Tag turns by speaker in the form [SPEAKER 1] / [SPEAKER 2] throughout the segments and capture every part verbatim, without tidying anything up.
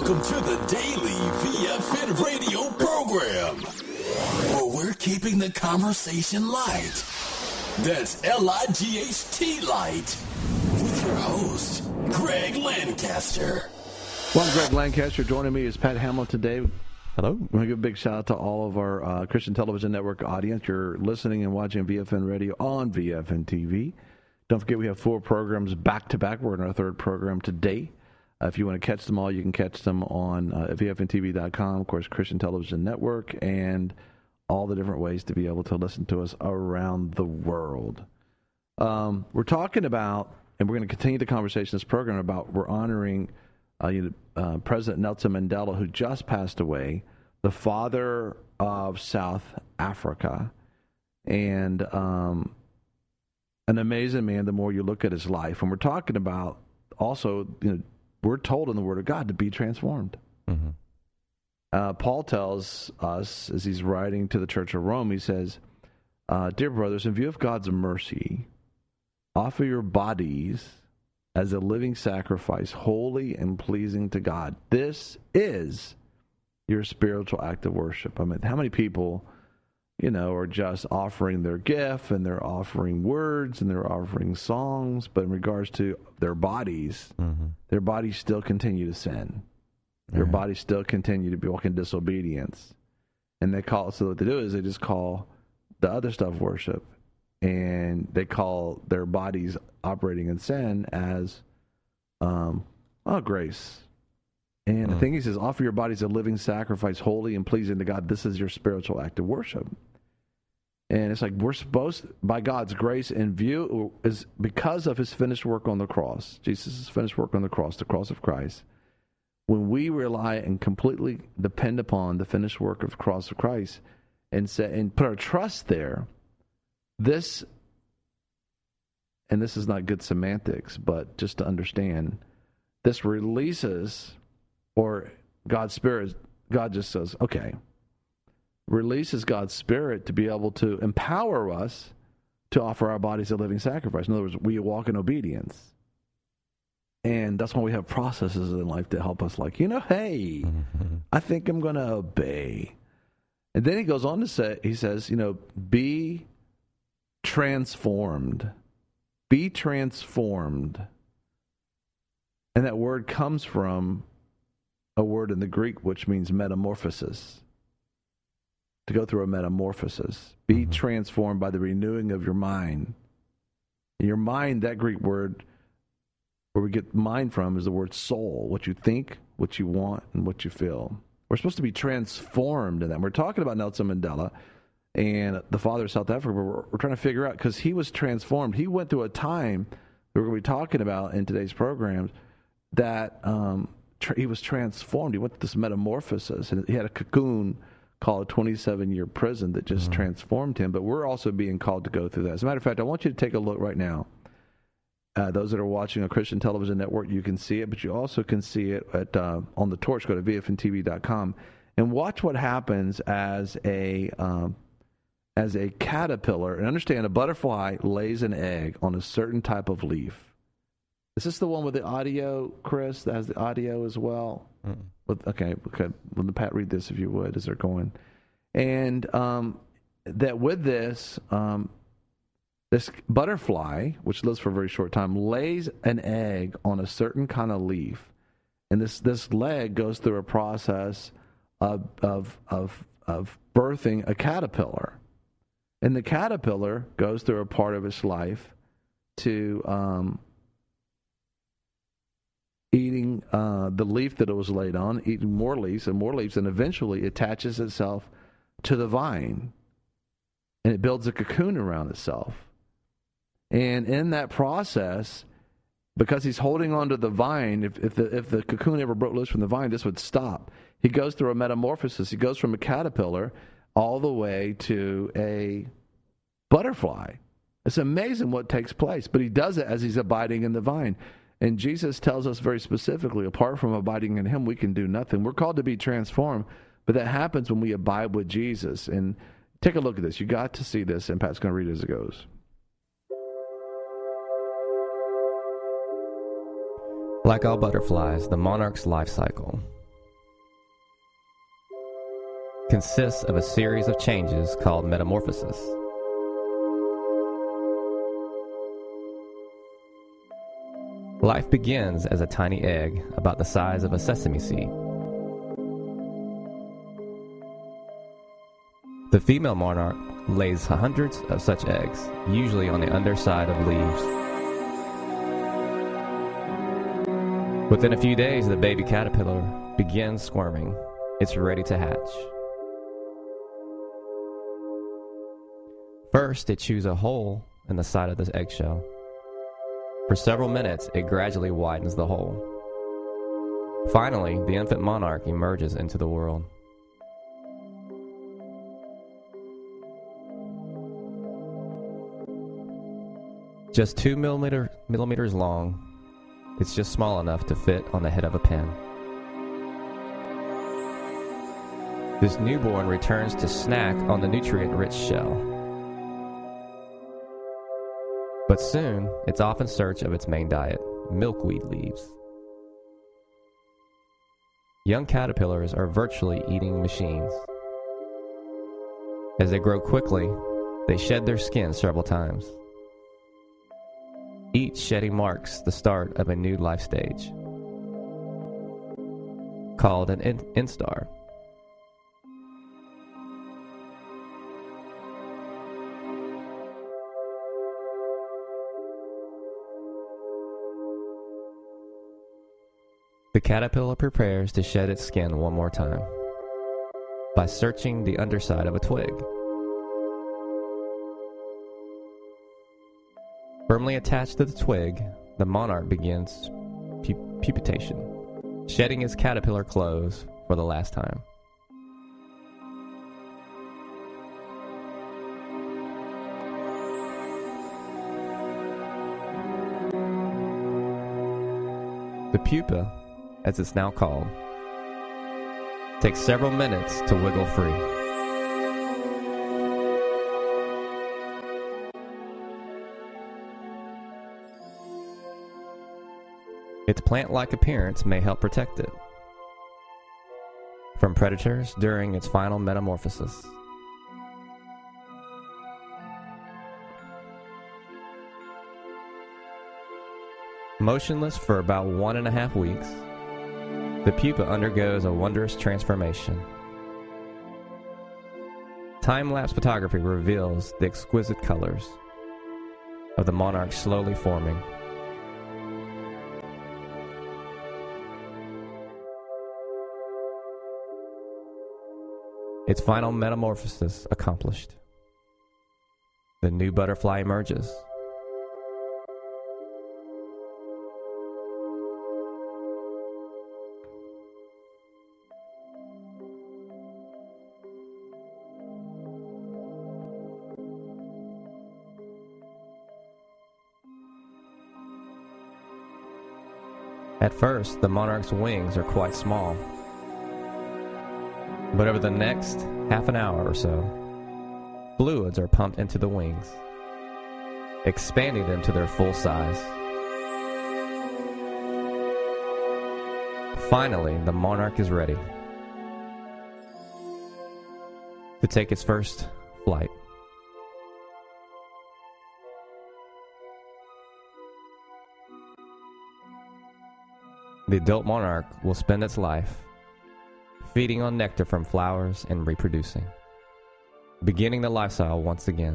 [SPEAKER 1] Welcome to the Daily V F N radio program, where we're keeping the conversation light. That's L I G H T light. With your host, Greg Lancaster.
[SPEAKER 2] Well, I'm Greg Lancaster. Joining me is Pat Hamill today.
[SPEAKER 3] Hello.
[SPEAKER 2] I want to give a big shout out to all of our uh, Christian Television Network audience. You're listening and watching V F N Radio on V F N T V. Don't forget we have four programs back to back. We're in our third program today. Uh, if you want to catch them all, you can catch them on uh, V F N T V dot com, of course, Christian Television Network, and all the different ways to be able to listen to us around the world. Um, we're talking about, and we're going to continue the conversation in this program about, we're honoring uh, you know, uh, President Nelson Mandela, who just passed away, the father of South Africa, and um, an amazing man the more you look at his life. And we're talking about also, you know, we're told in the Word of God to be transformed. Mm-hmm. Uh, Paul tells us, as he's writing to the Church of Rome, he says, uh, Dear brothers, in view of God's mercy, offer your bodies as a living sacrifice, holy and pleasing to God. This is your spiritual act of worship. I mean, how many people, you know, are just offering their gift, and they're offering words, and they're offering songs, but in regards to their bodies, mm-hmm. their bodies still continue to sin. Their mm-hmm. bodies still continue to walk in disobedience. And they call, so what they do is they just call the other stuff worship, and they call their bodies operating in sin as, um, oh, grace. And mm-hmm. the thing is, is offer your bodies a living sacrifice, holy and pleasing to God. This is your spiritual act of worship. And it's like we're supposed, by God's grace and view, is because of his finished work on the cross, Jesus' finished work on the cross, the cross of Christ. When we rely and completely depend upon the finished work of the cross of Christ and say, and put our trust there, this, and this is not good semantics, but just to understand, this releases, or God's Spirit, God just says, okay, releases God's Spirit to be able to empower us to offer our bodies a living sacrifice. In other words, we walk in obedience. And that's why we have processes in life to help us, like, you know, hey, mm-hmm. I think I'm going to obey. And then he goes on to say, he says, you know, be transformed. Be transformed. And that word comes from a word in the Greek which means metamorphosis. To go through a metamorphosis. Be mm-hmm. transformed by the renewing of your mind. In your mind, that Greek word, where we get mind from, is the word soul. What you think, what you want, and what you feel. We're supposed to be transformed in that. We're talking about Nelson Mandela and the father of South Africa. We're, we're trying to figure out, because he was transformed. He went through a time that we're going to be talking about in today's programs that um, tra- he was transformed. He went through this metamorphosis, and he had a cocoon called a twenty-seven year prison that just mm-hmm. transformed him. But we're also being called to go through that. As a matter of fact, I want you to take a look right now. Uh, those that are watching a Christian Television Network, you can see it, but you also can see it at uh, on the Torch. Go to V F N T V dot com and watch what happens as a um, as a caterpillar. And understand, a butterfly lays an egg on a certain type of leaf. Is this the one with the audio, Chris? That has the audio as well. Mm-mm. With, okay, okay. Let Pat read this if you would, as they're going. And um, that with this. Um, This butterfly, which lives for a very short time, lays an egg on a certain kind of leaf, and this, this leg goes through a process of of of of birthing a caterpillar, and the caterpillar goes through a part of its life to um, eating uh, the leaf that it was laid on, eating more leaves and more leaves, and eventually attaches itself to the vine, and it builds a cocoon around itself. And in that process, because he's holding on to the vine, if, if the if the cocoon ever broke loose from the vine, this would stop. He goes through a metamorphosis. He goes from a caterpillar all the way to a butterfly. It's amazing what takes place, but he does it as he's abiding in the vine. And Jesus tells us very specifically, apart from abiding in him, we can do nothing. We're called to be transformed, but that happens when we abide with Jesus. And take a look at this. You got to see this, and Pat's going to read it as it goes.
[SPEAKER 3] Like all butterflies, the monarch's life cycle consists of a series of changes called metamorphosis. Life begins as a tiny egg about the size of a sesame seed. The female monarch lays hundreds of such eggs, usually on the underside of leaves. Within a few days, the baby caterpillar begins squirming. It's ready to hatch. First, it chews a hole in the side of the eggshell. For several minutes, it gradually widens the hole. Finally, the infant monarch emerges into the world. Just two millimeter, millimeters long, it's just small enough to fit on the head of a pin. This newborn returns to snack on the nutrient-rich shell. But soon, it's off in search of its main diet, milkweed leaves. Young caterpillars are virtually eating machines. As they grow quickly, they shed their skin several times. Each shedding marks the start of a new life stage, called an in- instar. The caterpillar prepares to shed its skin one more time by searching the underside of a twig. Firmly attached to the twig, the monarch begins pu- pupation, shedding his caterpillar clothes for the last time. The pupa, as it's now called, takes several minutes to wiggle free. Its plant-like appearance may help protect it from predators during its final metamorphosis. Motionless for about one and a half weeks, the pupa undergoes a wondrous transformation. Time-lapse photography reveals the exquisite colors of the monarch slowly forming. Its final metamorphosis accomplished, the new butterfly emerges. At first, the monarch's wings are quite small. But over the next half an hour or so, fluids are pumped into the wings, expanding them to their full size. Finally, the monarch is ready to take its first flight. The adult monarch will spend its life feeding on nectar from flowers and reproducing, beginning the lifestyle once again.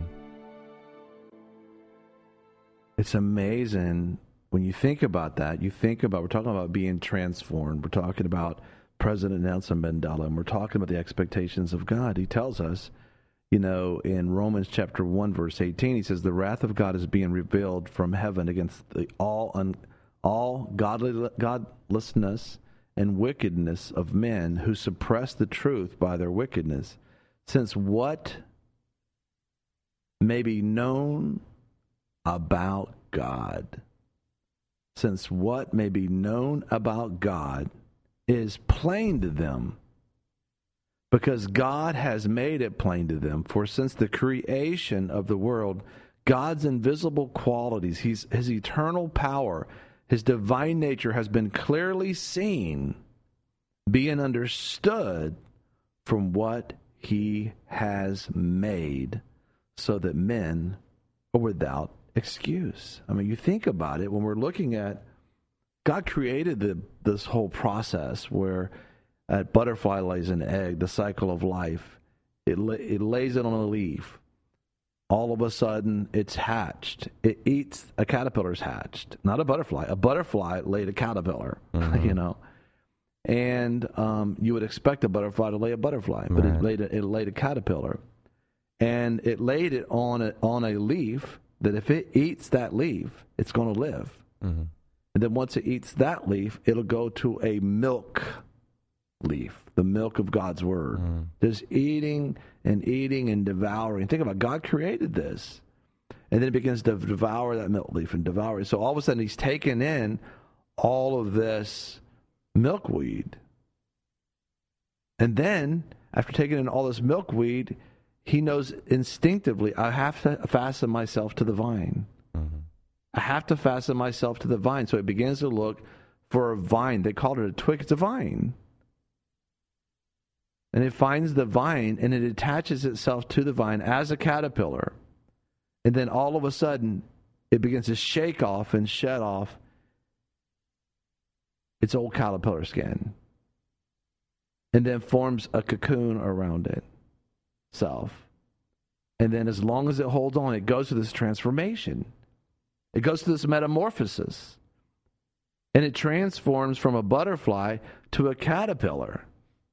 [SPEAKER 2] It's amazing when you think about that. You think about, we're talking about being transformed. We're talking about President Nelson Mandela, and we're talking about the expectations of God. He tells us, you know, in Romans chapter one, verse eighteen, he says, the wrath of God is being revealed from heaven against the all un, all godly, godlessness and wickedness of men who suppress the truth by their wickedness, since what may be known about God, since what may be known about God is plain to them, because God has made it plain to them. For since the creation of the world, God's invisible qualities, His, His eternal power, His divine nature has been clearly seen, being understood from what he has made so that men are without excuse. I mean, you think about it, when we're looking at, God created the, this whole process where a butterfly lays an egg, the cycle of life. It, it lays it on a leaf. All of a sudden, it's hatched. It eats, a caterpillar's hatched. Not a butterfly. A butterfly laid a caterpillar, mm-hmm. you know. And um, you would expect a butterfly to lay a butterfly, but right. it laid a, it laid a caterpillar. And it laid it on a, on a leaf that if it eats that leaf, it's going to live. Mm-hmm. And then once it eats that leaf, it'll go to a milk leaf, the milk of God's word. Mm. Just eating and eating and devouring. Think about it. God created this. And then it begins to devour that milk leaf and devour it. So all of a sudden he's taken in all of this milkweed. And then, after taking in all this milkweed, he knows instinctively, I have to fasten myself to the vine. Mm-hmm. I have to fasten myself to the vine. So it begins to look for a vine. They called it a twig. It's a vine. And it finds the vine, and it attaches itself to the vine as a caterpillar. And then all of a sudden, it begins to shake off and shed off its old caterpillar skin. And then forms a cocoon around it. Self. And then as long as it holds on, it goes through this transformation. It goes through this metamorphosis. And it transforms from a butterfly to a caterpillar.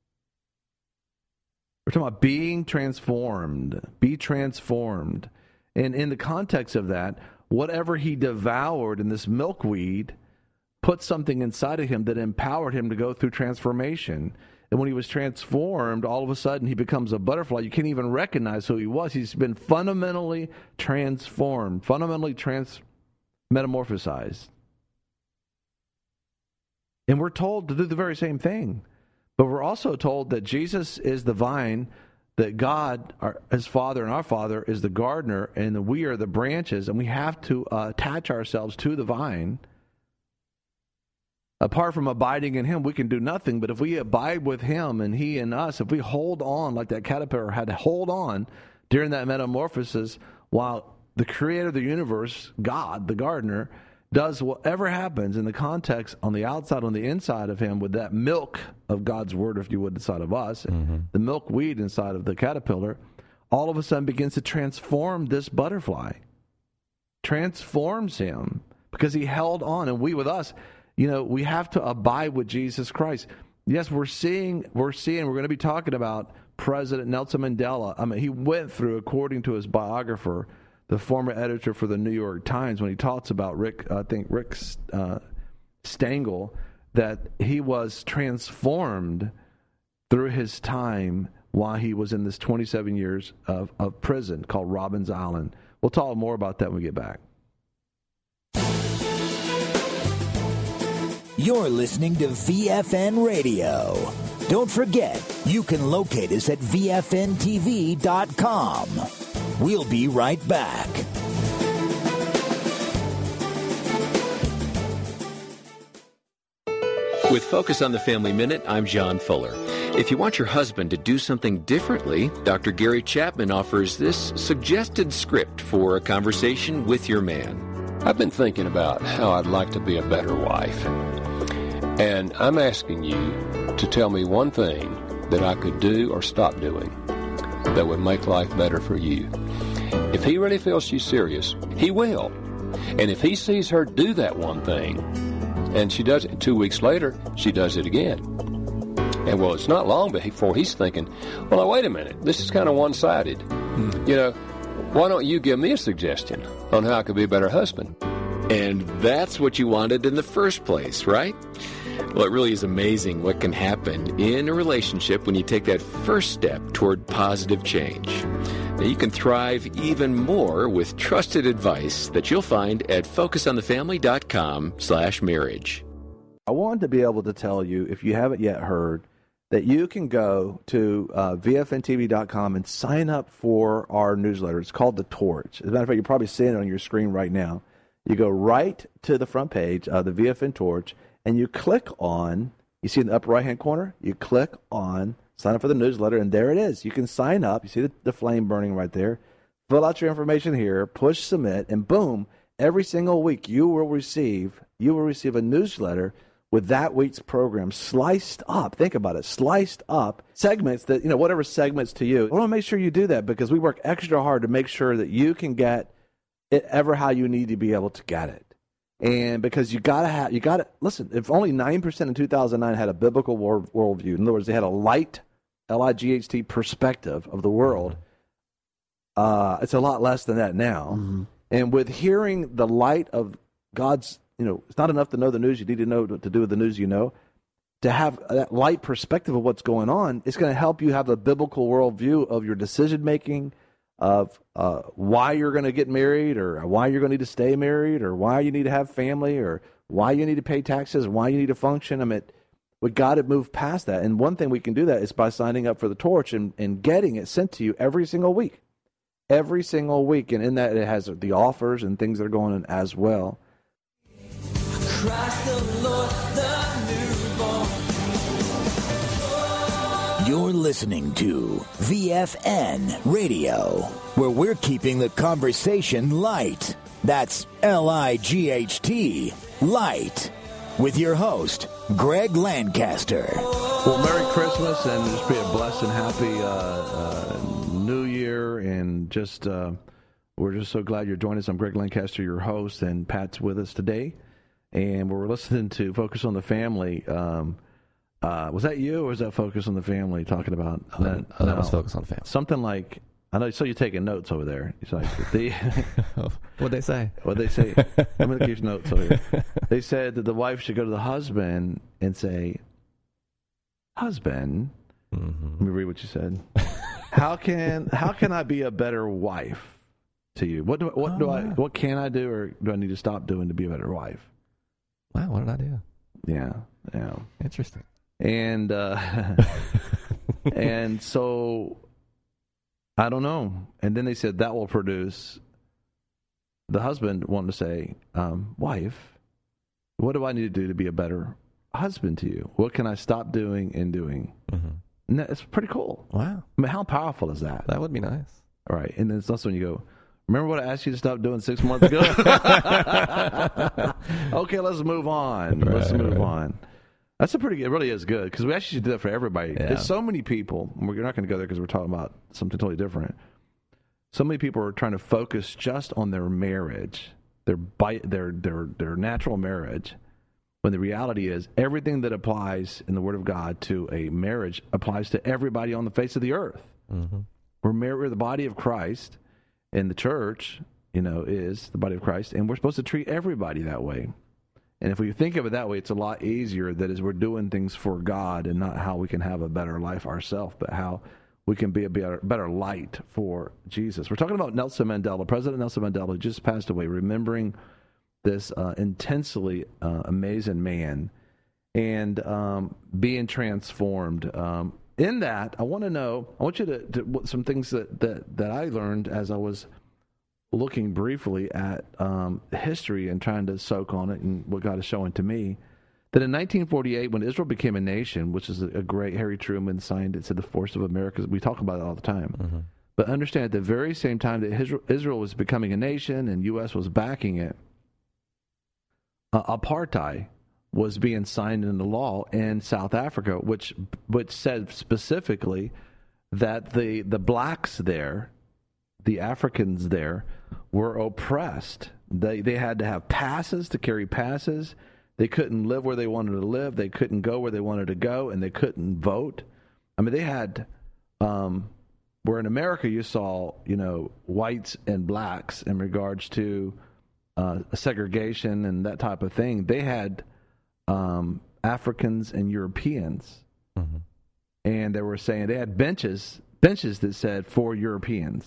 [SPEAKER 2] We're talking about being transformed. Be transformed. And in the context of that, whatever he devoured in this milkweed put something inside of him that empowered him to go through transformation. And when he was transformed, all of a sudden he becomes a butterfly. You can't even recognize who he was. He's been fundamentally transformed, fundamentally trans metamorphosized. And we're told to do the very same thing. But we're also told that Jesus is the vine, that God, our, his Father and our Father, is the gardener, and that we are the branches, and we have to uh, attach ourselves to the vine. Apart from abiding in him, we can do nothing. But if we abide with him and he in us, if we hold on like that caterpillar had to hold on during that metamorphosis while the creator of the universe, God, the gardener, does whatever happens in the context on the outside, on the inside of him with that milk of God's word, if you would, inside of us, mm-hmm. the milkweed inside of the caterpillar, all of a sudden begins to transform this butterfly. Transforms him because he held on. And we with us, you know, we have to abide with Jesus Christ. Yes, we're seeing, we're seeing, we're going to be talking about President Nelson Mandela. I mean, he went through, according to his biographer, the former editor for the New York Times, when he talks about Rick, I think Rick uh, Stengel, that he was transformed through his time while he was in this twenty-seven years of, of prison called Robbins Island. We'll talk more about that when we get back.
[SPEAKER 4] You're listening to V F N Radio. Don't forget, you can locate us at V F N T V dot com. We'll be right back.
[SPEAKER 5] With Focus on the Family Minute, I'm John Fuller. If you want your husband to do something differently, Doctor Gary Chapman offers this suggested script for a conversation with your man.
[SPEAKER 6] I've been thinking about how I'd like to be a better wife. And I'm asking you to tell me one thing that I could do or stop doing that would make life better for you. If he really feels she's serious, he will. And if he sees her do that one thing, and she does it two weeks later, she does it again. And well, it's not long before he's thinking, well, now, wait a minute, this is kind of one-sided. Hmm. You know, why don't you give me a suggestion on how I could be a better husband?
[SPEAKER 5] And that's what you wanted in the first place, right? Well, it really is amazing what can happen in a relationship when you take that first step toward positive change. Now, you can thrive even more with trusted advice that you'll find at focus on the family dot com slash marriage.
[SPEAKER 2] I wanted to be able to tell you, if you haven't yet heard, that you can go to uh, V F N T V dot com and sign up for our newsletter. It's called The Torch. As a matter of fact, you're probably seeing it on your screen right now. You go right to the front page of the V F N Torch, and you click on, you see in the upper right-hand corner, you click on Sign up for the newsletter, and there it is. You can sign up. You see the, the flame burning right there. Fill out your information here, push submit, and boom, every single week you will receive you will receive a newsletter with that week's program sliced up. Think about it, sliced up segments that, you know, whatever segments to you. I want to make sure you do that because we work extra hard to make sure that you can get it ever how you need to be able to get it. And because you gotta have, you gotta listen. If only nine percent in two thousand nine had a biblical world, worldview, in other words, they had a light, L I G H T perspective of the world. Uh, it's a lot less than that now. Mm-hmm. And with hearing the light of God's, you know, it's not enough to know the news. You need to know what to do with the news you know. To have that light perspective of what's going on, it's going to help you have a biblical worldview of your decision making, of uh, why you're going to get married, or why you're going to need to stay married, or why you need to have family, or why you need to pay taxes, why you need to function. I mean, we got to move past that. And one thing we can do that is by signing up for the Torch and, and getting it sent to you every single week. Every single week. And in that, it has the offers and things that are going on as well.
[SPEAKER 7] Christ the Lord, the newborn.
[SPEAKER 4] You're listening to V F N Radio, where we're keeping the conversation light. That's L I G H T, light. With your host, Greg Lancaster.
[SPEAKER 2] Well, Merry Christmas, and just be a blessed and happy uh, uh, New Year. And just uh, we're just so glad you're joining us. I'm Greg Lancaster, your host, and Pat's with us today. And we're listening to Focus on the Family. Um, uh, was that you, or was that Focus on the Family talking about
[SPEAKER 3] oh,
[SPEAKER 2] that?
[SPEAKER 3] Oh, that
[SPEAKER 2] no,
[SPEAKER 3] was Focus on the Family.
[SPEAKER 2] Something like, I know, so you're taking notes over there. It's like the
[SPEAKER 3] What'd they say?
[SPEAKER 2] What'd they say? I'm going to give you notes over here. They said that the wife should go to the husband and say, husband, mm-hmm. Let me read what you said. How can how can I be a better wife to you? What do what oh, do I wow. what can I do, or do I need to stop doing to be a better wife?
[SPEAKER 3] Wow, what an idea.
[SPEAKER 2] Yeah, yeah.
[SPEAKER 3] Interesting.
[SPEAKER 2] And uh, and so I don't know. And then they said that will produce the husband wanting to say, um, wife, what do I need to do to be a better husband to you? What can I stop doing and doing? Mm-hmm. And that's pretty cool.
[SPEAKER 3] Wow.
[SPEAKER 2] I mean, how powerful is that?
[SPEAKER 3] That would be nice.
[SPEAKER 2] All right. And then it's also when you go, remember what I asked you to stop doing six months ago? Okay, let's move on. Right, let's move right. on. That's a pretty good, it really is good, because we actually should do that for everybody. Yeah. There's so many people, we're not going to go there because we're talking about something totally different. So many people are trying to focus just on their marriage, their their their their natural marriage, when the reality is everything that applies in the Word of God to a marriage applies to everybody on the face of the earth. Mm-hmm. We're, married, we're the body of Christ, and the church, you know, is the body of Christ, and we're supposed to treat everybody that way. And if we think of it that way, it's a lot easier that as we're doing things for God and not how we can have a better life ourselves, but how we can be a better, better light for Jesus. We're talking about Nelson Mandela, President Nelson Mandela, who just passed away, remembering this uh, intensely uh, amazing man and um, being transformed. Um, in that, I want to know, I want you to, to some things that, that, that I learned as I was looking briefly at um, history and trying to soak on it and what God is showing to me, that in nineteen forty-eight, when Israel became a nation, which is a, a great, Harry Truman signed it, said the force of America, we talk about it all the time. Mm-hmm. But understand, at the very same time that Israel, Israel was becoming a nation and U S was backing it, uh, apartheid was being signed into law in South Africa, which which said specifically that the the blacks there, the Africans there, were oppressed. They they had to have passes to carry passes. They couldn't live where they wanted to live. They couldn't go where they wanted to go, and they couldn't vote. I mean, they had, um, where in America you saw, you know, whites and blacks in regards to uh, segregation and that type of thing. They had um, Africans and Europeans, mm-hmm. and they were saying they had benches benches that said for Europeans.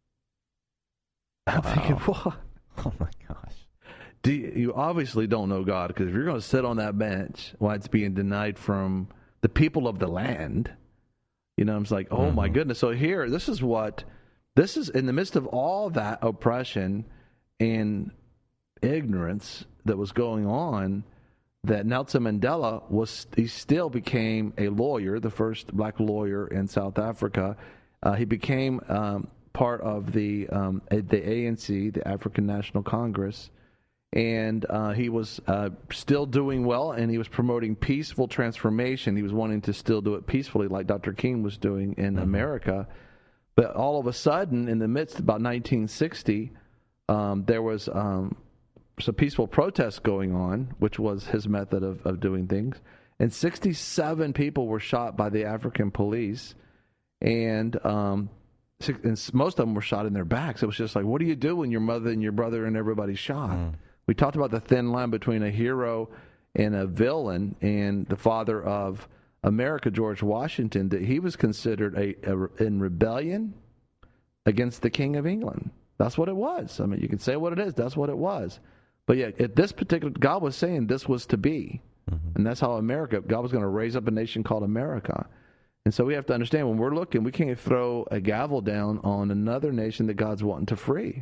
[SPEAKER 2] I'm wow. thinking, what?
[SPEAKER 3] Oh my gosh.
[SPEAKER 2] Do you, you obviously don't know God, because if you're going to sit on that bench while it's being denied from the people of the land, you know, it's like, oh mm-hmm. my goodness. So here, this is what, this is in the midst of all that oppression and ignorance that was going on, that Nelson Mandela was he still became a lawyer, the first black lawyer in South Africa. Uh, he became um, part of the um, the A N C, the African National Congress, and uh, he was uh, still doing well, and he was promoting peaceful transformation. He was wanting to still do it peacefully, like Doctor King was doing in mm-hmm. America. But all of a sudden, in the midst, about nineteen sixty, um, there was um, some peaceful protests going on, which was his method of, of doing things. And sixty-seven people were shot by the African police, and, um, and most of them were shot in their backs. It was just like, what do you do when your mother and your brother and everybody's shot? Mm. We talked about the thin line between a hero and a villain, and the father of America, George Washington, that he was considered a, a in rebellion against the King of England. That's what it was. I mean, you can say what it is. That's what it was. But yeah, at this particular, God was saying this was to be. Mm-hmm. And that's how America, God was going to raise up a nation called America. And so we have to understand, when we're looking, we can't throw a gavel down on another nation that God's wanting to free.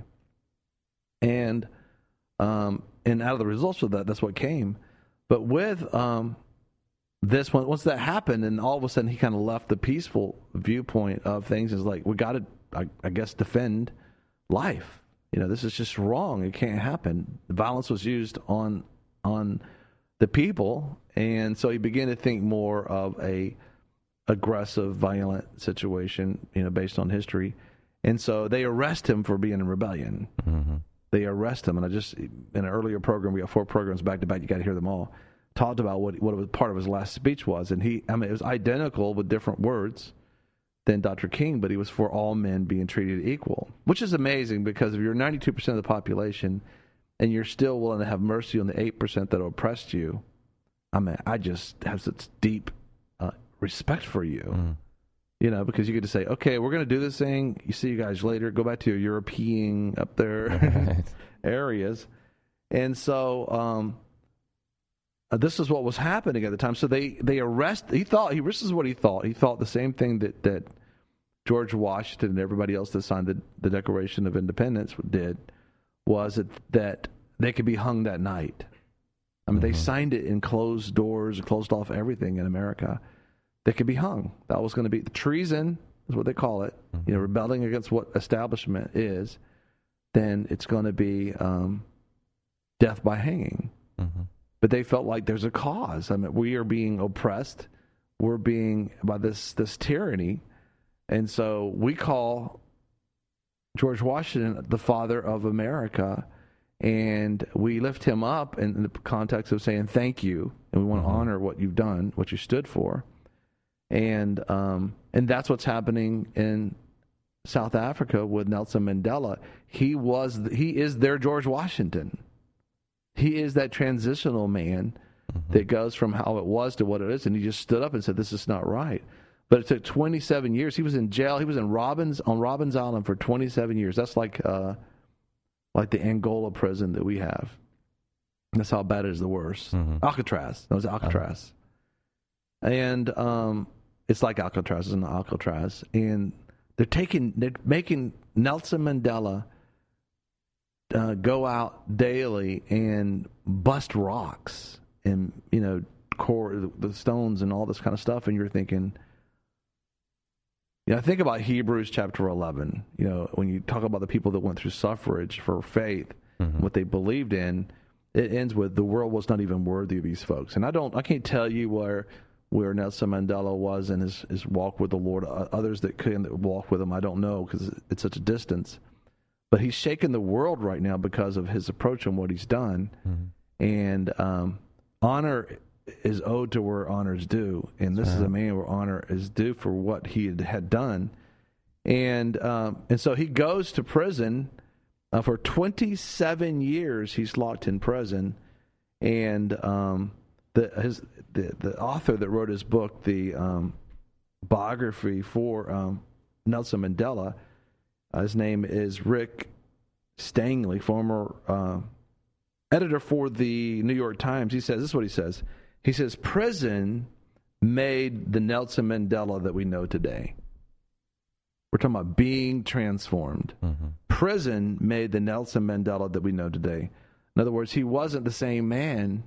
[SPEAKER 2] And um, and out of the results of that, that's what came. But with um, this one, once that happened, and all of a sudden he kind of left the peaceful viewpoint of things, is like, we got to, I, I guess, defend life. You know, this is just wrong. It can't happen. The violence was used on on the people, and so he began to think more of a aggressive, violent situation, you know, based on history. And so they arrest him for being in rebellion. Mm-hmm. They arrest him, and I just, in an earlier program, we got four programs back to back, you got to hear them all, talked about what what was part of his last speech was. And he, I mean, it was identical with different words than Doctor King, but he was for all men being treated equal, which is amazing, because if you're ninety-two percent of the population and you're still willing to have mercy on the eight percent that oppressed you, I mean, I just have such deep uh, respect for you, mm. you know, because you get to say, okay, we're going to do this thing. You see you guys later. Go back to your European up there right. areas. And so um, uh, this is what was happening at the time. So they, they arrest, he thought, he, this is what he thought. He thought the same thing that, that George Washington and everybody else that signed the, the Declaration of Independence did, was that, that they could be hung that night. I mean, mm-hmm. they signed it in closed doors, closed off everything in America. They could be hung. That was going to be treason, is what they call it. Mm-hmm. You know, rebelling against what establishment is. Then it's going to be um, death by hanging. Mm-hmm. But they felt like there's a cause. I mean, we are being oppressed. We're being by this this tyranny, and so we call George Washington the father of America. And we lift him up in the context of saying thank you, and we want to mm-hmm. honor what you've done, what you stood for. And um, and that's what's happening in South Africa with Nelson Mandela. He was he is their George Washington. He is that transitional man mm-hmm. that goes from how it was to what it is, and he just stood up and said, "This is not right." But it took twenty-seven years. He was in jail. He was in Robbins on Robbins Island for twenty-seven years. That's like. Uh, Like the Angola prison that we have. That's how bad it is, the worst. Mm-hmm. Alcatraz. That was Alcatraz. Uh-huh. And um, it's like Alcatraz, it's not Alcatraz. And they're taking, they're making Nelson Mandela uh, go out daily and bust rocks and, you know, core, the stones and all this kind of stuff. And you're thinking, you know, think about Hebrews chapter eleven. You know, when you talk about the people that went through suffrage for faith, mm-hmm. what they believed in, it ends with the world was not even worthy of these folks. And I don't, I can't tell you where where Nelson Mandela was in his, his walk with the Lord. Others that couldn't walk with him, I don't know, because it's such a distance. But he's shaking the world right now because of his approach and what he's done. Mm-hmm. And um, honor is owed to where honor is due, and this uh-huh. is a man where honor is due for what he had, had done, and um, and so he goes to prison uh, for twenty-seven years. He's locked in prison, and um, the his the, the author that wrote his book, the um, biography for um, Nelson Mandela, uh, his name is Rick Stanley, former uh, editor for the New York Times. He says this is what he says. He says, prison made the Nelson Mandela that we know today. We're talking about being transformed. Mm-hmm. Prison made the Nelson Mandela that we know today. In other words, he wasn't the same man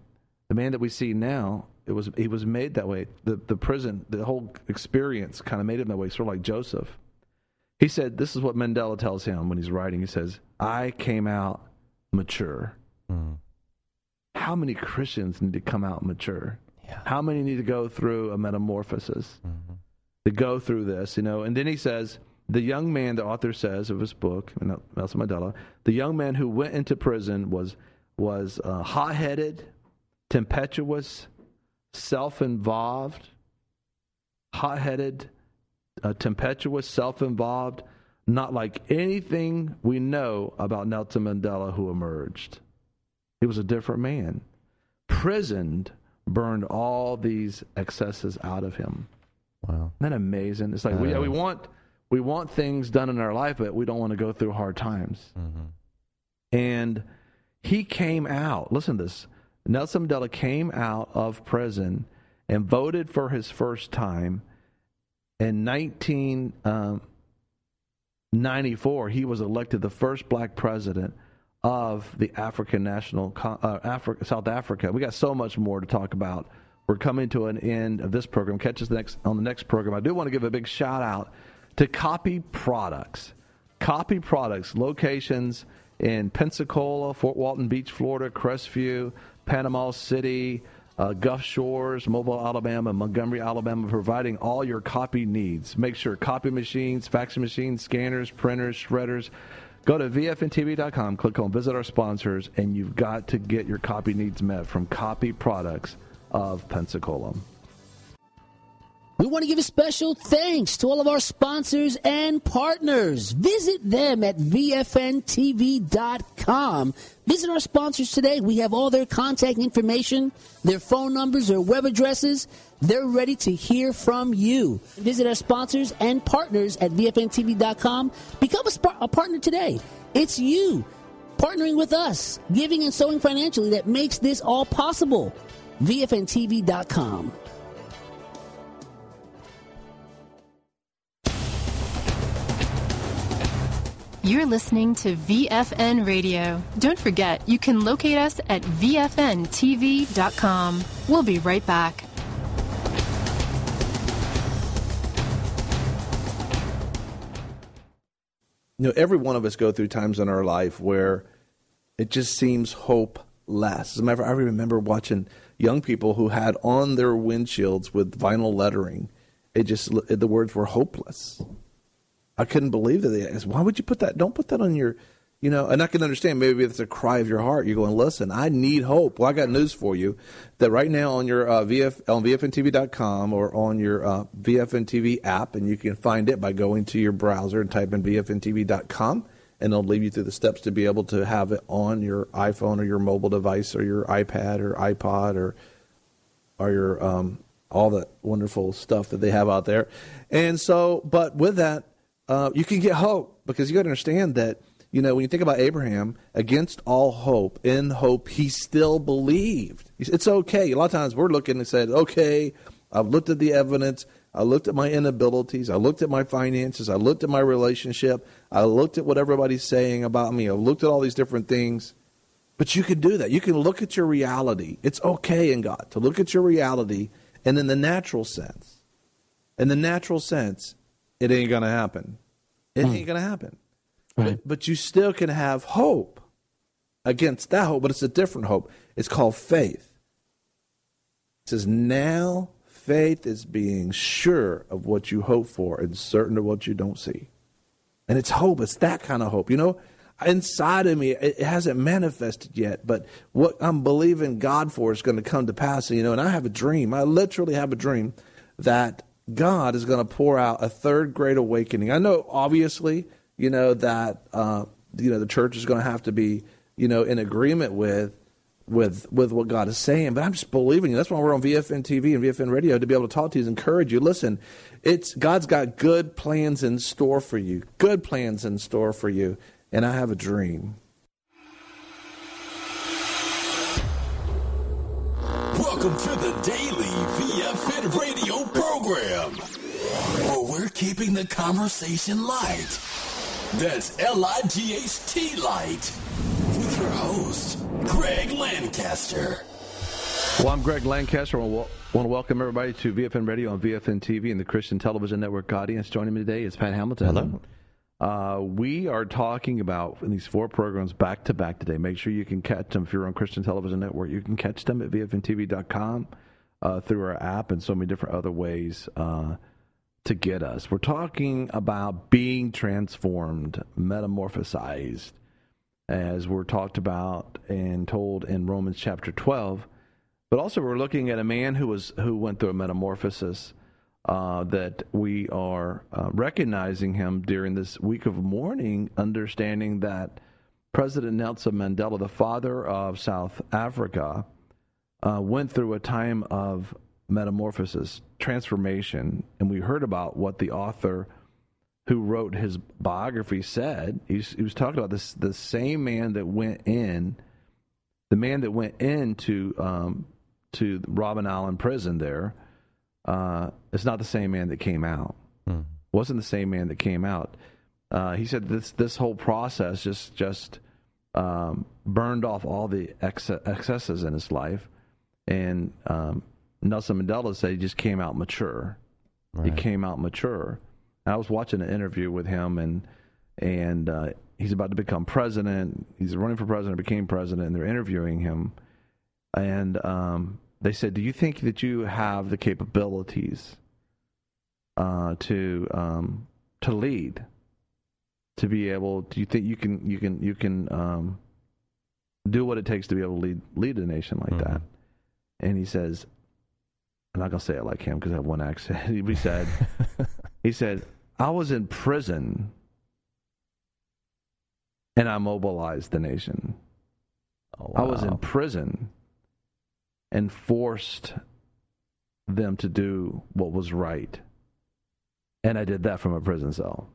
[SPEAKER 2] The man that we see now, it was he was made that way. The the prison, the whole experience kind of made him that way, sort of like Joseph. He said, this is what Mandela tells him when he's writing. He says, I came out mature.
[SPEAKER 3] Mm.
[SPEAKER 2] How many Christians need to come out mature?
[SPEAKER 3] Yeah.
[SPEAKER 2] How many need to go through a metamorphosis?
[SPEAKER 3] Mm-hmm.
[SPEAKER 2] To go through this, you know? And then he says, the young man, the author says of his book, Nelson Mandela, the young man who went into prison was was uh, hot-headed, tempestuous, self-involved, hot-headed, uh, tempestuous, self-involved, not like anything we know about Nelson Mandela who emerged. He was a different man. Prisoned, burned all these excesses out of him.
[SPEAKER 3] Wow.
[SPEAKER 2] Isn't that amazing? It's like we,
[SPEAKER 3] Uh,
[SPEAKER 2] we want we want things done in our life, but we don't want to go through hard times.
[SPEAKER 3] Mm-hmm.
[SPEAKER 2] And he came out. Listen to this. Nelson Mandela came out of prison and voted for his first time. In nineteen ninety-four, he was elected the first black president of the African National uh, Africa, South Africa. We got so much more to talk about. We're coming to an end of this program. Catch us next on the next program. I do want to give a big shout out to Copy Products. Copy Products, locations in Pensacola, Fort Walton Beach, Florida, Crestview, Panama City, uh, Gulf Shores, Mobile, Alabama, Montgomery, Alabama, providing all your copy needs. Make sure copy machines, fax machines, scanners, printers, shredders. Go to V F N T V dot com, click on Visit Our Sponsors, and you've got to get your copy needs met from Copy Products of Pensacola.
[SPEAKER 8] We want to give a special thanks to all of our sponsors and partners. Visit them at V F N T V dot com. Visit our sponsors today. We have all their contact information, their phone numbers, their web addresses. They're ready to hear from you. Visit our sponsors and partners at V F N T V dot com. Become a, sp- a partner today. It's you partnering with us, giving and sowing financially that makes this all possible. V F N T V dot com.
[SPEAKER 9] You're listening to V F N Radio. Don't forget, you can locate us at V F N T V dot com. We'll be right back.
[SPEAKER 2] You know, every one of us go through times in our life where it just seems hopeless. As a matter of fact, I remember watching young people who had on their windshields with vinyl lettering, it just the words were hopeless. I couldn't believe that. They asked, why would you put that? Don't put that on your, you know, and I can understand maybe it's a cry of your heart. You're going, listen, I need hope. Well, I got news for you that right now on your uh, V F, on V F N T V dot com or on your uh, V F N T V app, and you can find it by going to your browser and type in V F N T V dot com, and it'll lead you through the steps to be able to have it on your iPhone or your mobile device or your iPad or iPod or or your um, all the wonderful stuff that they have out there. And so, but with that, Uh, you can get hope, because you got to understand that, you know, when you think about Abraham, against all hope, in hope, he still believed. It's okay. A lot of times we're looking and said, okay, I've looked at the evidence. I looked at my inabilities. I looked at my finances. I looked at my relationship. I looked at what everybody's saying about me. I looked at all these different things. But you can do that. You can look at your reality. It's okay in God to look at your reality, and in the natural sense, in the natural sense, it ain't going to happen. It mm. ain't going to happen.
[SPEAKER 8] Right.
[SPEAKER 2] But, but you still can have hope against that hope, but it's a different hope. It's called faith. It says, now faith is being sure of what you hope for and certain of what you don't see. And it's hope. It's that kind of hope. You know, inside of me, it hasn't manifested yet, but what I'm believing God for is going to come to pass. You know, and I have a dream. I literally have a dream that God is going to pour out a third great awakening. I know, obviously, you know, that, uh, you know, the church is going to have to be, you know, in agreement with, with, with what God is saying. But I'm just believing you. That's why we're on V F N T V and V F N Radio, to be able to talk to you and encourage you. Listen, it's God's got good plans in store for you, good plans in store for you. And I have a dream.
[SPEAKER 1] Welcome to the daily V F N radio program, where we're keeping the conversation light. That's L I G H T light, with your host, Greg Lancaster.
[SPEAKER 2] Well, I'm Greg Lancaster. I want to welcome everybody to V F N Radio on V F N T V and the Christian Television Network audience. Joining me today is Pat Hamilton.
[SPEAKER 3] Hello.
[SPEAKER 2] Uh, we are talking about in these four programs back to back today. Make sure you can catch them if you're on Christian Television Network. You can catch them at V F N T V dot com uh, through our app and so many different other ways uh, to get us. We're talking about being transformed, metamorphosized, as we're talked about and told in Romans chapter twelve. But also we're looking at a man who was who went through a metamorphosis. Uh, that we are uh, recognizing him during this week of mourning, understanding that President Nelson Mandela, the father of South Africa, uh, went through a time of metamorphosis, transformation. And we heard about what the author who wrote his biography said. He's, he was talking about this the same man that went in, the man that went into um, to Robben Island prison there. Uh, it's not the same man that came out. Hmm. Wasn't the same man that came out. Uh, he said this this whole process just just um, burned off all the ex- excesses in his life, and um, Nelson Mandela said he just came out mature. Right. He came out mature. I was watching an interview with him, and and uh, he's about to become president. He's running for president, became president, and they're interviewing him, and. Um, They said, do you think that you have the capabilities uh, to um, to lead, to be able? Do you think you can you can you can um, do what it takes to be able to lead lead a nation like mm-hmm. that? And he says, I'm not gonna say it like him because I have one accent. He said, he said, I was in prison and I mobilized the nation. Oh, wow. I was in prison and forced them to do what was right. And I did that from a prison cell.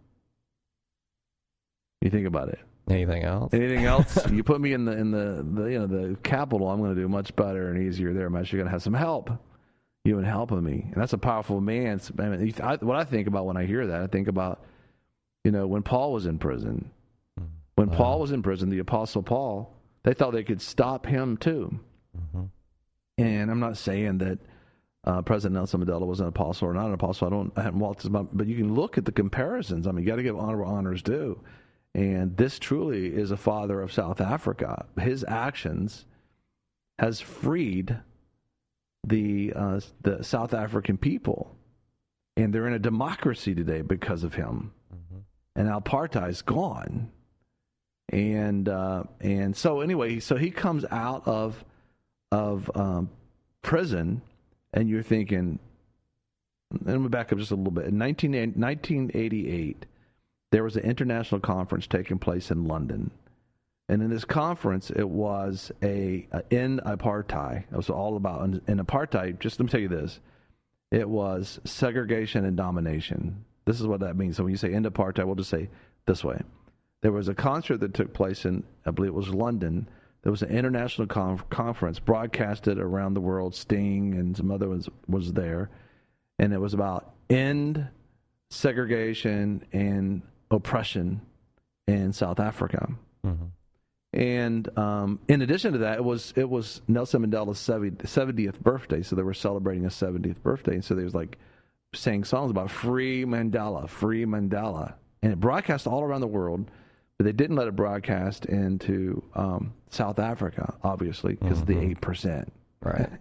[SPEAKER 2] You think about it.
[SPEAKER 3] Anything else?
[SPEAKER 2] Anything else? You put me in the in the, the you know the capital, I'm going to do much better and easier there. I'm actually going to have some help. You and helping me, and that's a powerful man. I mean, I, what I think about when I hear that, I think about, you know, when Paul was in prison. When wow. Paul was in prison, the Apostle Paul, they thought they could stop him too. Mm-hmm. And I'm not saying that uh, President Nelson Mandela was an apostle or not an apostle. I don't. I haven't walked his mouth, but you can look at the comparisons. I mean, you got to give honor where honors due. And this truly is a father of South Africa. His actions has freed the uh, the South African people, and they're in a democracy today because of him. Mm-hmm. And apartheid's gone. And uh, and so anyway, so he comes out of. of um, prison, and you're thinking, let me back up just a little bit. In nineteen eighty-eight, there was an international conference taking place in London. And in this conference, it was a, a end apartheid. It was all about, in apartheid, just let me tell you this, it was segregation and domination. This is what that means. So when you say end apartheid, we'll just say this way. There was a concert that took place in, I believe it was London. There was an international conf- conference broadcasted around the world. Sting and some other ones was there. And it was about end segregation and oppression in South Africa. Mm-hmm. And um, in addition to that, it was it was Nelson Mandela's seventieth birthday. So they were celebrating his seventieth birthday. And so they was like sang songs about Free Mandela, Free Mandela. And it broadcast all around the world. But they didn't let it broadcast into um, South Africa, obviously, because mm-hmm. of the eight percent.
[SPEAKER 3] Right.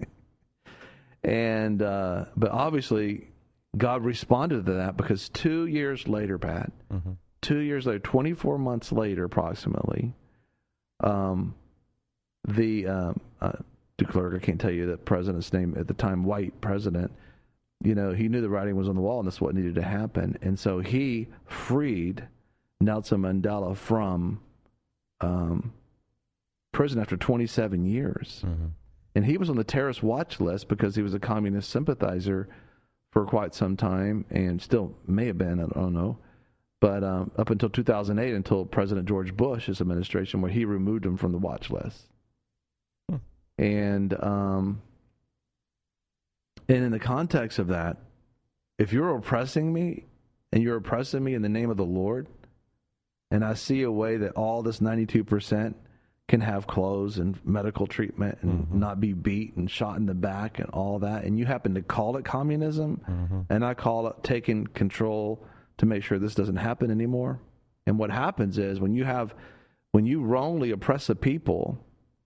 [SPEAKER 2] and uh, But obviously, God responded to that because two years later, Pat, mm-hmm. two years later, twenty-four months later approximately, um, the um, uh, de Klerk, I can't tell you the president's name at the time, white president, you know, he knew the writing was on the wall and that's what needed to happen. And so he freed Nelson Mandela from um, prison after twenty-seven years. Mm-hmm. And he was on the terrorist watch list because he was a communist sympathizer for quite some time and still may have been, I don't know. But um, up until two thousand eight, until President George Bush's administration, where he removed him from the watch list. Hmm. And, um, and in the context of that, if you're oppressing me and you're oppressing me in the name of the Lord, and I see a way that all this ninety-two percent can have clothes and medical treatment and
[SPEAKER 3] Mm-hmm.
[SPEAKER 2] not be beat and shot in the back and all that, and you happen to call it communism,
[SPEAKER 3] Mm-hmm.
[SPEAKER 2] and I call it taking control to make sure this doesn't happen anymore. And what happens is when you have, when you wrongly oppress a people,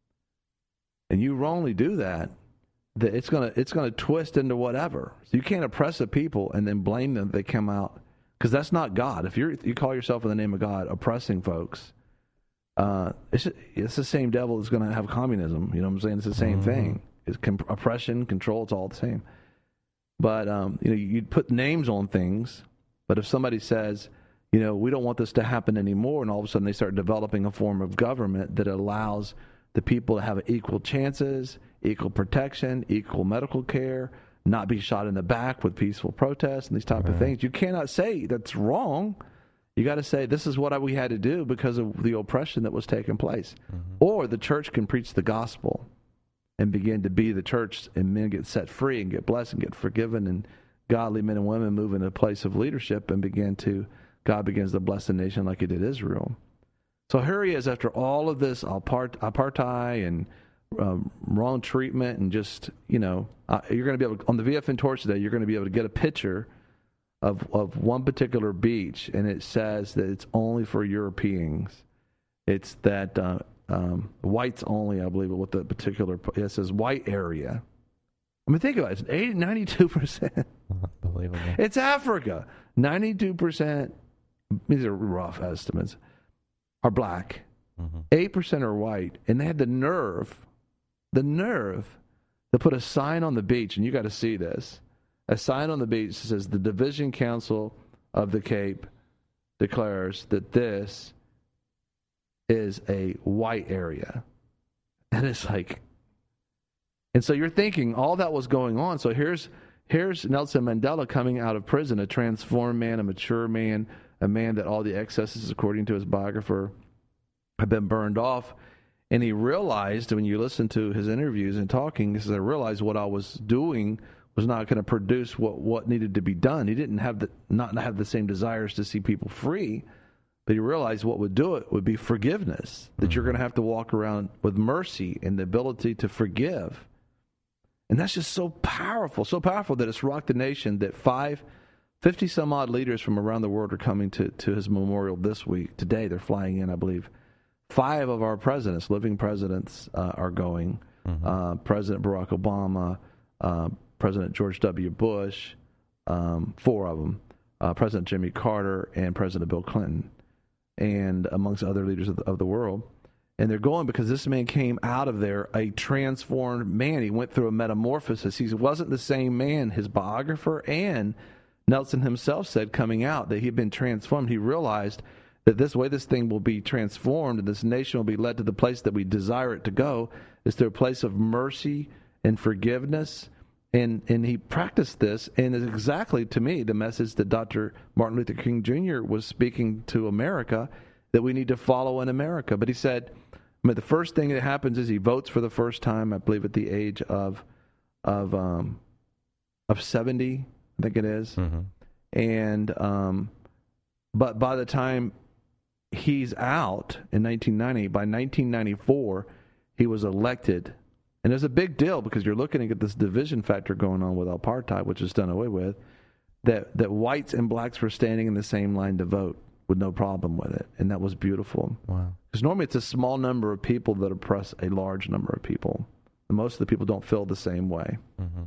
[SPEAKER 2] and you wrongly do that, that it's gonna it's gonna twist into whatever. So you can't oppress a people and then blame them if they come out, because that's not God. If you you call yourself in the name of God oppressing folks, uh, it's it's the same devil that's going to have communism. You know what I'm saying? It's the same
[SPEAKER 3] Mm-hmm.
[SPEAKER 2] thing. It's com- oppression, control. It's all the same. But um, you know, you'd put names on things. But if somebody says, you know, we don't want this to happen anymore, and all of a sudden they start developing a form of government that allows the people to have equal chances, equal protection, equal medical care, not be shot in the back with peaceful protests and these type
[SPEAKER 3] Right.
[SPEAKER 2] of things, you cannot say that's wrong. You got to say this is what we had to do because of the oppression that was taking place.
[SPEAKER 3] Mm-hmm.
[SPEAKER 2] Or the church can preach the gospel and begin to be the church, and men get set free and get blessed and get forgiven, and godly men and women move into a place of leadership and begin to, God begins to bless the nation like he did Israel. So here he is after all of this apart, apartheid and um, wrong treatment and just, you know, uh, you're going to be able to, on the V F N Torch today, you're going to be able to get a picture of, of one particular beach, and it says that it's only for Europeans. It's that uh, um, whites only, I believe, with the particular, it says white area. I mean, think about it. It's eighty, ninety-two percent.
[SPEAKER 3] Unbelievable.
[SPEAKER 2] It's Africa. ninety-two percent, these are rough estimates, are black.
[SPEAKER 3] Mm-hmm.
[SPEAKER 2] eight percent are white. And they had the nerve, the nerve to put a sign on the beach, and you got to see this. A sign on the beach that says the Division Council of the Cape declares that this is a white area. And it's like, and so you're thinking all that was going on. So here's here's Nelson Mandela coming out of prison, a transformed man, a mature man, a man that all the excesses, according to his biographer, have been burned off. And he realized, when you listen to his interviews and talking, he says, I realized what I was doing was not going to produce what, what needed to be done. He didn't have the not have the same desires to see people free, but he realized what would do it would be forgiveness, that you're going to have to walk around with mercy and the ability to forgive. And that's just so powerful, so powerful that it's rocked the nation that five, fifty some odd leaders from around the world are coming to, to his memorial this week. Today they're flying in, I believe. Five of our presidents, living presidents, uh, are going. Mm-hmm. Uh, President Barack Obama, uh, President George W. Bush, um, four of them, uh, President Jimmy Carter, and President Bill Clinton, and amongst other leaders of the, of the world. And they're going because this man came out of there a transformed man. He went through a metamorphosis. He wasn't the same man. His biographer and Nelson himself said coming out that he had been transformed. He realized that this way this thing will be transformed and this nation will be led to the place that we desire it to go, is to a place of mercy and forgiveness. And and he practiced this, and it's exactly, to me, the message that Doctor Martin Luther King Junior was speaking to America, that we need to follow in America. But he said, I mean, the first thing that happens is he votes for the first time, I believe, at the age of of um, of seventy, I think it is. Mm-hmm. And um, but by the time he's out in nineteen ninety, by nineteen ninety-four, he was elected. And it's a big deal because you're looking at this division factor going on with apartheid, which is done away with, that, that whites and blacks were standing in the same line to vote with no problem with it. And that was beautiful.
[SPEAKER 3] Wow.
[SPEAKER 2] Because normally it's a small number of people that oppress a large number of people. And most of the people don't feel the same way.
[SPEAKER 3] Mm-hmm.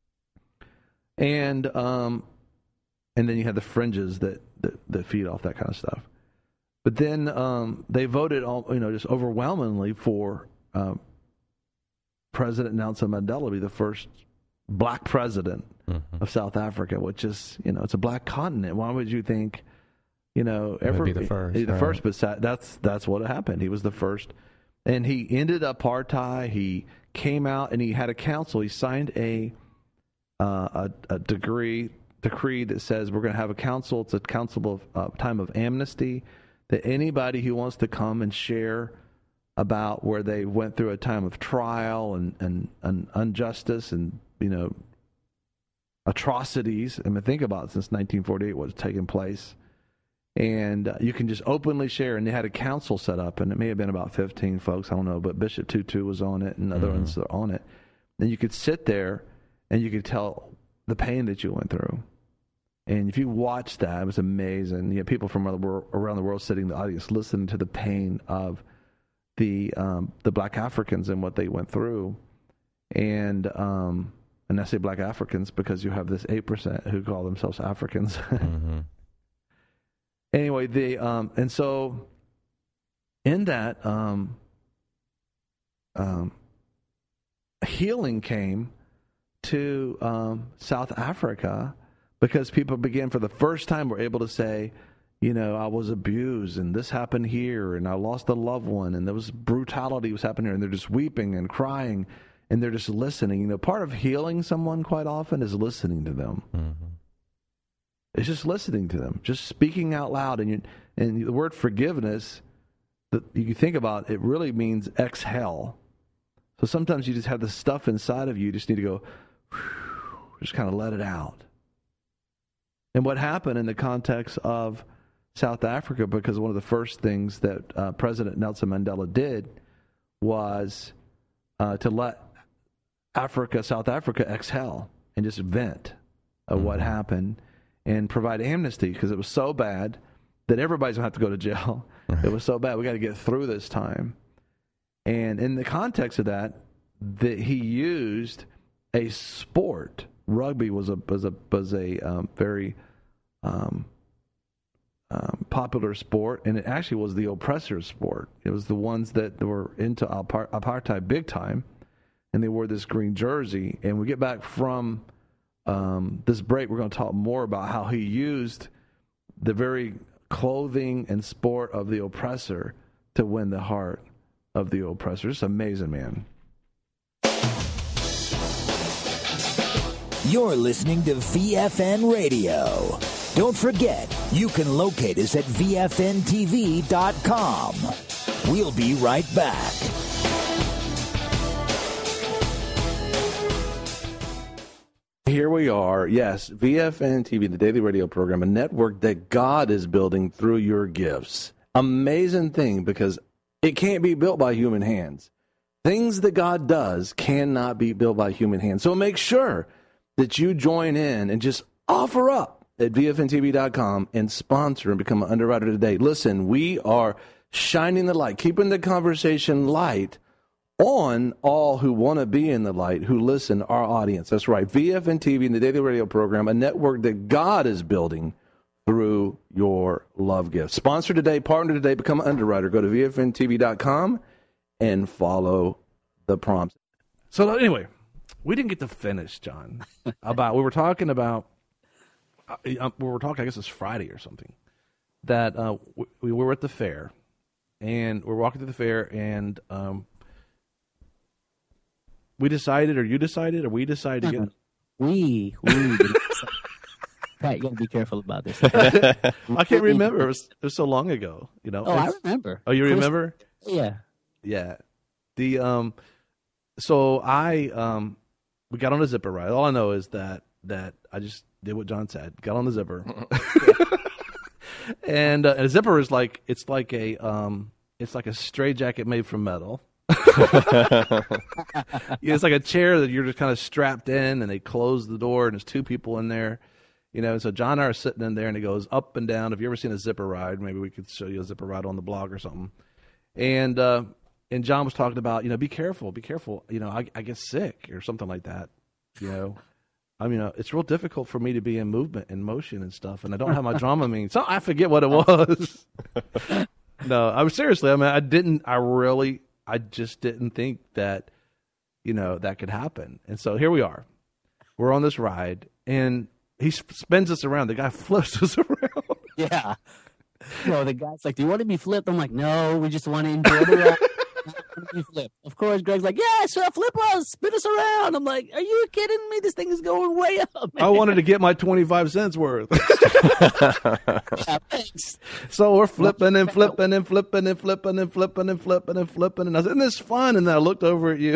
[SPEAKER 2] And um, and then you have the fringes that, that, that feed off that kind of stuff. But then um, they voted, all, you know, just overwhelmingly for uh, President Nelson Mandela to be the first black president mm-hmm. of South Africa, which is, you know, it's a black continent. Why would you think, you know, ever
[SPEAKER 3] be the first?
[SPEAKER 2] The
[SPEAKER 3] right.
[SPEAKER 2] first, but that's that's what happened. He was the first, and he ended apartheid. He came out and he had a council. He signed a uh, a, a degree decree that says we're going to have a council. It's a council of uh, time of amnesty, that anybody who wants to come and share about where they went through a time of trial and, and, and injustice and, you know, atrocities. I mean, think about it, since nineteen forty-eight what's taken place. And uh, you can just openly share. And they had a council set up, and it may have been about fifteen folks, I don't know, but Bishop Tutu was on it and other mm-hmm. ones are on it. And you could sit there and you could tell the pain that you went through. And if you watched that, it was amazing. You had people from around the world, around the world sitting in the audience listening to the pain of the um, the black Africans and what they went through. And um, and I say black Africans because you have this eight percent who call themselves Africans. Mm-hmm. Anyway, the um, and so in that um, um, healing came to um, South Africa because people began for the first time were able to say, you know, I was abused and this happened here and I lost a loved one and there was brutality was happening here, and they're just weeping and crying and they're just listening. You know, part of healing someone quite often is listening to them. Mm-hmm. It's just listening to them, just speaking out loud. And you, and the word forgiveness, that you think about, it really means exhale. So sometimes you just have the stuff inside of you. You just need to go, just kind of let it out. And what happened in the context of South Africa, because one of the first things that uh, President Nelson Mandela did was uh, to let Africa, South Africa, exhale and just vent of mm-hmm. what happened. And provide amnesty because it was so bad that everybody's going to have to go to jail. It was so bad. We got to get through this time. And in the context of that, that he used a sport. Rugby was a was a was a um, very um, um, popular sport, and it actually was the oppressor's sport. It was the ones that were into apartheid big time, and they wore this green jersey. And we get back from Um, this break, we're going to talk more about how he used the very clothing and sport of the oppressor to win the heart of the oppressor. It's amazing, man.
[SPEAKER 4] You're listening to V F N Radio. Don't forget, you can locate us at V F N T V dot com. We'll be right back.
[SPEAKER 2] Here we are, yes, V F N T V, the daily radio program, a network that God is building through your gifts. Amazing thing, because it can't be built by human hands. Things that God does cannot be built by human hands. So make sure that you join in and just offer up at V F N T V dot com and sponsor and become an underwriter today. Listen, we are shining the light, keeping the conversation light on all who want to be in the light, who listen, our audience. That's right. V F N T V, the daily radio program, a network that God is building through your love gift. Sponsor today, partner today, become an underwriter. Go to V F N T V dot com and follow the prompts. So anyway, we didn't get to finish, John, about, we were talking about, uh, we were talking, I guess it's Friday or something, that uh, we, we were at the fair, and we're walking through the fair, and um, we decided, or you decided, or we decided to get...
[SPEAKER 8] We, we. Pat, you got to be careful about this.
[SPEAKER 2] I can't remember. It was, it was so long ago. You know.
[SPEAKER 8] Oh, it's, I remember.
[SPEAKER 2] Oh, you remember?
[SPEAKER 8] Yeah.
[SPEAKER 2] Yeah. The um, so I um, we got on a zipper ride. All I know is that that I just did what John said. Got on the zipper, and, uh, and a zipper is like it's like a um, it's like a straitjacket made from metal. Yeah, it's like a chair that you're just kind of strapped in, and they close the door, and there's two people in there. You know, so John and I are sitting in there, and it goes up and down. Have you ever seen a zipper ride? Maybe we could show you a zipper ride on the blog or something. And uh, and John was talking about, you know, be careful, be careful. You know, I, I get sick or something like that. You know, I mean, uh, it's real difficult for me to be in movement and motion and stuff, and I don't have my Dramamine. So I forget what it was. No, I was seriously. I mean, I didn't. I really, I just didn't think that, you know, that could happen. And so here we are. We're on this ride, and he spins us around. The guy flips us around.
[SPEAKER 8] Yeah. No, the guy's like, do you want to be flipped? I'm like, no, we just want to enjoy the ride. Be flipped. Of course, Greg's like, yeah, sure, flip us, spin us around. I'm like, are you kidding me? This thing is going way up, man.
[SPEAKER 2] I wanted to get my twenty-five cents worth.
[SPEAKER 8] Yeah, thanks.
[SPEAKER 2] So we're flipping and flipping and flipping and flipping and flipping and flipping and flipping. And I said, isn't this fun? And then I looked over at you.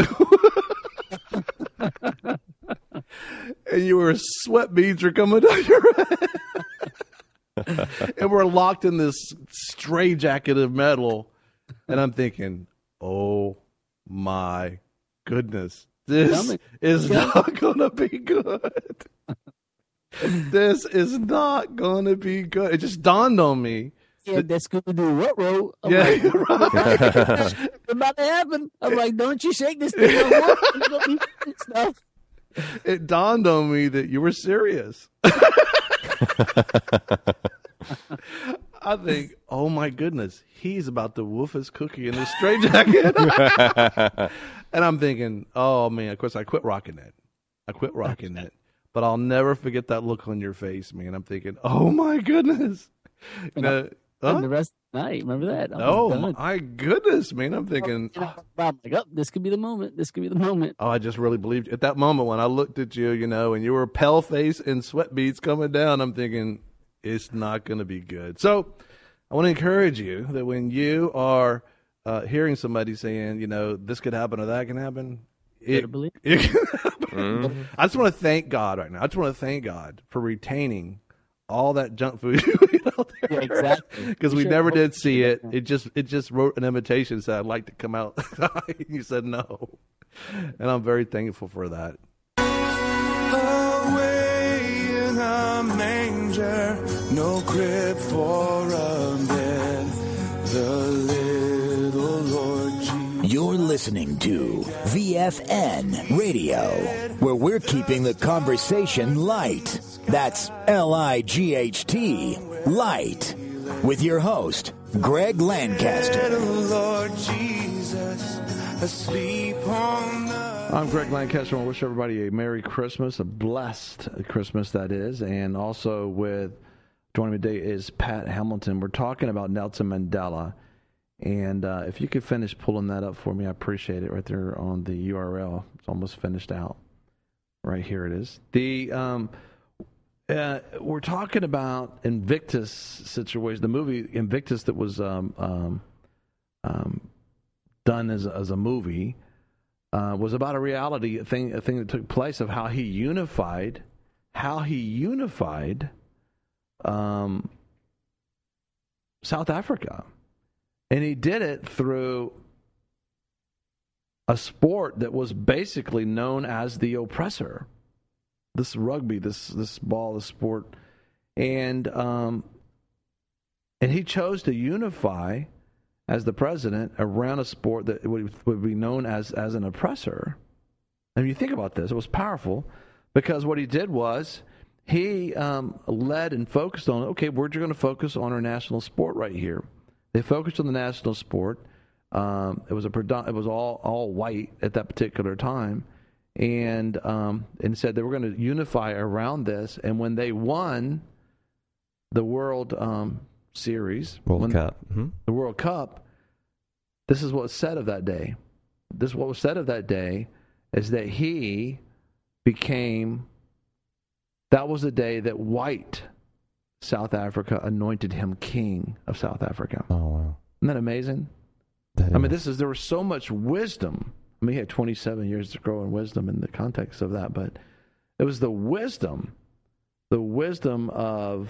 [SPEAKER 2] And you were sweat beads were coming down your head. and we're locked in this straitjacket of metal. And I'm thinking, oh my goodness, this
[SPEAKER 8] Coming.
[SPEAKER 2] is not going to be good. This is not going to be good. It just dawned on me.
[SPEAKER 8] Yeah, that's going to do what, Ro? I'm
[SPEAKER 2] Yeah,
[SPEAKER 8] like,
[SPEAKER 2] you're right.
[SPEAKER 8] What's about to happen? I'm like, don't you shake this thing no more. It's gonna be fun stuff.
[SPEAKER 2] It dawned on me that you were serious. I think, oh my goodness, he's about to wolf his cookie in his straitjacket. And I'm thinking, oh man, of course I quit rocking it. I quit rocking it. But I'll never forget that look on your face, man. I'm thinking, oh my goodness. You know, huh?
[SPEAKER 8] The rest of the night, remember that? I was
[SPEAKER 2] Oh
[SPEAKER 8] done.
[SPEAKER 2] my goodness, man. I'm thinking,
[SPEAKER 8] You know, I'm like, oh, this could be the moment. This could be the moment.
[SPEAKER 2] oh, I just really believed at that moment when I looked at you, you know, and you were pale face and sweat beads coming down. I'm thinking, it's not going to be good. So I want to encourage you that when you are uh, hearing somebody saying, you know, this could happen or that can happen,
[SPEAKER 8] Better
[SPEAKER 2] it,
[SPEAKER 8] believe.
[SPEAKER 2] it can happen. I just want to thank God right now. I just want to thank God for retaining all that junk food you eat out there.
[SPEAKER 8] Yeah, exactly.
[SPEAKER 2] Because
[SPEAKER 8] We
[SPEAKER 2] we
[SPEAKER 8] should
[SPEAKER 2] never
[SPEAKER 8] hope-
[SPEAKER 2] did see it. It just it just wrote an invitation, said I'd like to come out. You said no. And I'm very thankful for that.
[SPEAKER 7] Away in a manger, no crib for a bed. The little Lord Jesus.
[SPEAKER 4] You're listening to V F N Radio, where we're keeping the conversation light. That's L I G H T, light. With your host, Greg Lancaster.
[SPEAKER 7] Little Lord Jesus, asleep on the...
[SPEAKER 2] I'm Greg Lancaster. I want to wish everybody a Merry Christmas, a blessed Christmas, that is. And also with joining me today is Pat Hamilton. We're talking about Nelson Mandela. And uh, if you could finish pulling that up for me, I appreciate it right there on the U R L. It's almost finished out. Right here it is. The um, uh, we're talking about Invictus situation, the movie Invictus that was um, um, um, done as a, as a movie. Uh, was about a reality a thing, a thing that took place of how he unified, how he unified um, South Africa, and he did it through a sport that was basically known as the oppressor. This rugby, this this ball, this sport, and um, and he chose to unify as the president around a sport that would, would be known as, as an oppressor. And you think about this, it was powerful because what he did was he um, led and focused on, okay, we're going to focus on our national sport right here. They focused on the national sport. Um, it was a it was all, all white at that particular time, and um, and said they were going to unify around this. And when they won the World um, Series,
[SPEAKER 3] World
[SPEAKER 2] when,
[SPEAKER 3] Cup. Mm-hmm.
[SPEAKER 2] the World Cup, this is what was said of that day. This what was said of that day is that he became, that was the day that white South Africa anointed him king of South Africa.
[SPEAKER 3] Oh, wow.
[SPEAKER 2] Isn't that amazing?
[SPEAKER 3] That
[SPEAKER 2] I mean,
[SPEAKER 3] is.
[SPEAKER 2] this is, there was so much wisdom. I mean, he had twenty-seven years to grow in wisdom in the context of that, but it was the wisdom, the wisdom of,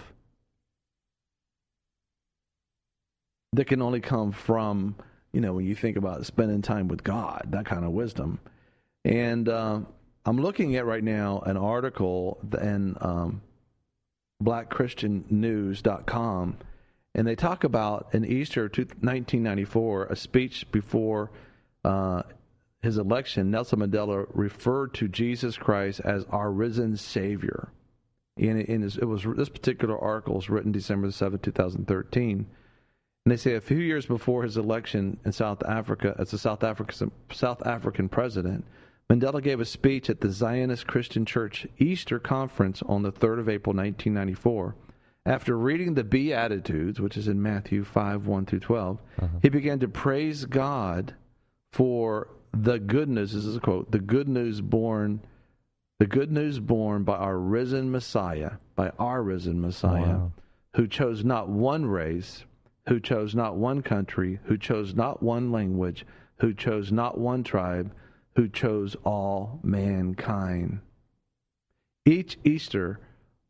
[SPEAKER 2] that can only come from, you know, when you think about spending time with God, that kind of wisdom. And uh, I'm looking at right now an article in um, black christian news dot com, and they talk about in Easter nineteen ninety-four, a speech before uh, his election, Nelson Mandela referred to Jesus Christ as our risen Savior. And it, and it was this particular article was written December seventh, twenty thirteen. And they say a few years before his election in South Africa as a South African South African president, Mandela gave a speech at the Zionist Christian Church Easter Conference on the third of April, nineteen ninety-four. After reading the Beatitudes, which is in Matthew five, one through twelve, uh-huh. he began to praise God for the good news. This is a quote: "The good news born, the good news born by our risen Messiah, by our risen Messiah, wow. who chose not one race, who chose not one country, who chose not one language, who chose not one tribe, who chose all mankind." Each Easter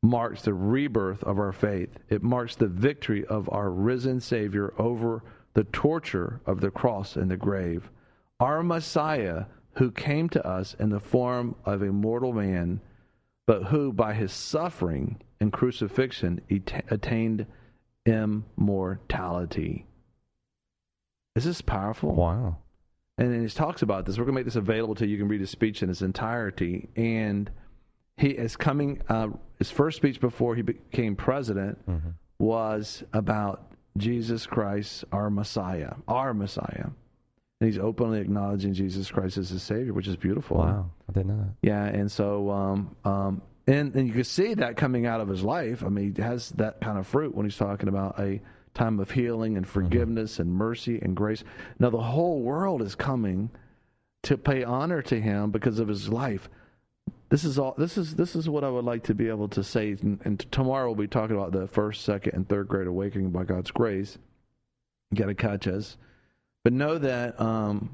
[SPEAKER 2] marks the rebirth of our faith. It marks the victory of our risen Savior over the torture of the cross and the grave. Our Messiah, who came to us in the form of a mortal man, but who by his suffering and crucifixion attained immortality. Is this powerful?
[SPEAKER 3] Wow.
[SPEAKER 2] And then he talks about this. We're going to make this available to you. You can read his speech in its entirety. And he is coming, uh, his first speech before he became president mm-hmm. was about Jesus Christ, our Messiah, our Messiah. And he's openly acknowledging Jesus Christ as his Savior, which is beautiful.
[SPEAKER 3] Wow, I didn't know that.
[SPEAKER 2] Yeah, and so, um, um, and, and you can see that coming out of his life. I mean, he has that kind of fruit when he's talking about a time of healing and forgiveness mm-hmm. and mercy and grace. Now, the whole world is coming to pay honor to him because of his life. This is all. This is this is what I would like to be able to say. And, and tomorrow we'll be talking about the first, second, and third great awakening by God's grace. You got to catch us. But know that um,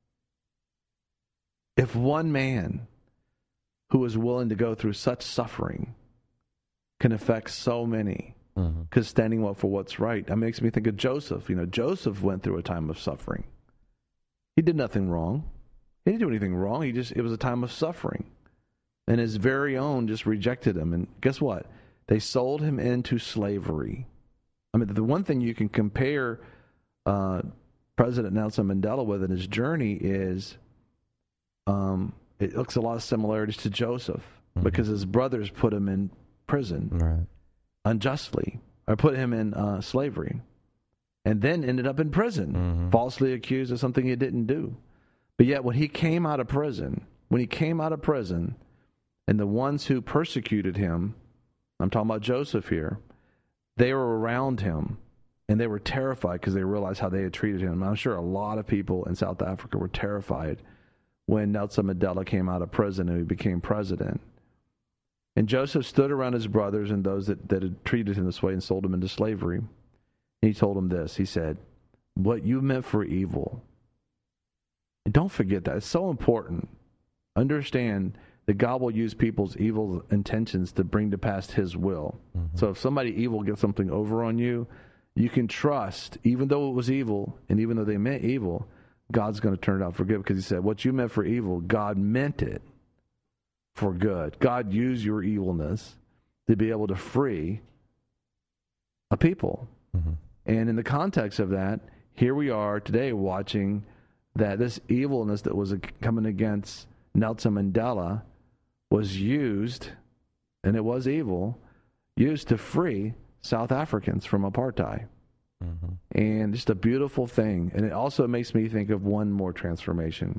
[SPEAKER 2] if one man who is willing to go through such suffering can affect so many, because mm-hmm. standing up for what's right, that makes me think of Joseph. You know, Joseph went through a time of suffering. He did nothing wrong. He didn't do anything wrong. He just it was a time of suffering, and his very own just rejected him. And guess what? They sold him into slavery. I mean, the one thing you can compare Uh, President Nelson Mandela with in his journey is um, it looks a lot of similarities to Joseph mm-hmm. because his brothers put him in prison
[SPEAKER 3] right.
[SPEAKER 2] unjustly, or put him in uh, slavery, and then ended up in prison, mm-hmm. falsely accused of something he didn't do. But yet when he came out of prison, when he came out of prison, and the ones who persecuted him, I'm talking about Joseph here, they were around him. And they were terrified because they realized how they had treated him. I'm sure a lot of people in South Africa were terrified when Nelson Mandela came out of prison and he became president. And Joseph stood around his brothers and those that, that had treated him this way and sold him into slavery. And he told them this. He said, what you meant for evil. And don't forget that. It's so important. Understand that God will use people's evil intentions to bring to pass his will. Mm-hmm. So if somebody evil gets something over on you, you can trust, even though it was evil, and even though they meant evil, God's going to turn it out for good, because he said, what you meant for evil, God meant it for good. God used your evilness to be able to free a people. Mm-hmm. And in the context of that, here we are today watching that this evilness that was coming against Nelson Mandela was used, and it was evil, used to free South Africans from apartheid. Mm-hmm. And just a beautiful thing. And it also makes me think of one more transformation.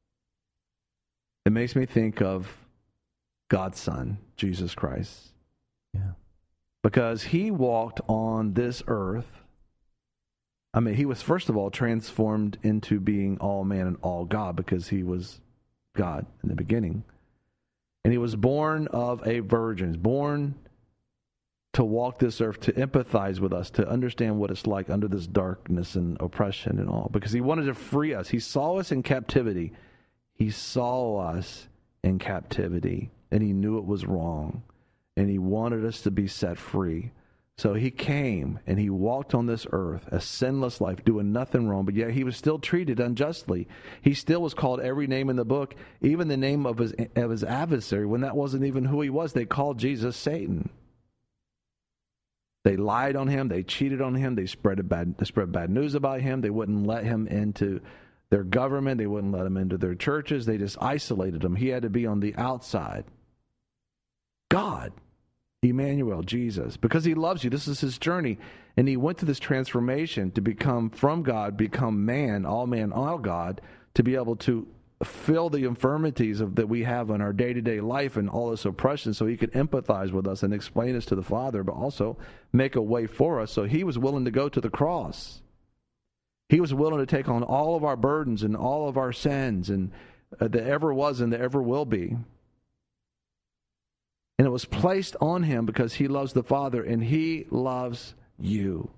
[SPEAKER 2] It makes me think of God's Son, Jesus Christ.
[SPEAKER 3] Yeah.
[SPEAKER 2] Because he walked on this earth. I mean, he was, first of all, transformed into being all man and all God, because he was God in the beginning. And he was born of a virgin, born to walk this earth, to empathize with us, to understand what it's like under this darkness and oppression and all, because he wanted to free us. He saw us in captivity. He saw us in captivity, and he knew it was wrong, and he wanted us to be set free. So he came, and he walked on this earth, a sinless life, doing nothing wrong, but yet he was still treated unjustly. He still was called every name in the book, even the name of his, of his adversary, when that wasn't even who he was. They called Jesus Satan. They lied on him. They cheated on him. They spread bad, they spread bad news about him. They wouldn't let him into their government. They wouldn't let him into their churches. They just isolated him. He had to be on the outside. God, Emmanuel, Jesus, because he loves you. This is his journey. And he went through this transformation to become from God, become man, all man, all God, to be able to fill the infirmities of that we have in our day-to-day life and all this oppression, so he could empathize with us and explain us to the Father, but also make a way for us. So he was willing to go to the cross. He was willing to take on all of our burdens and all of our sins, and uh, that ever was and that ever will be. And it was placed on him because he loves the Father, and he loves you.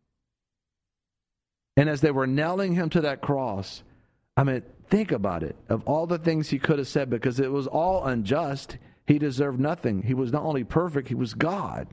[SPEAKER 2] And as they were nailing him to that cross, I mean, think about it. Of all the things he could have said, because it was all unjust, He deserved nothing. He was not only perfect, he was God.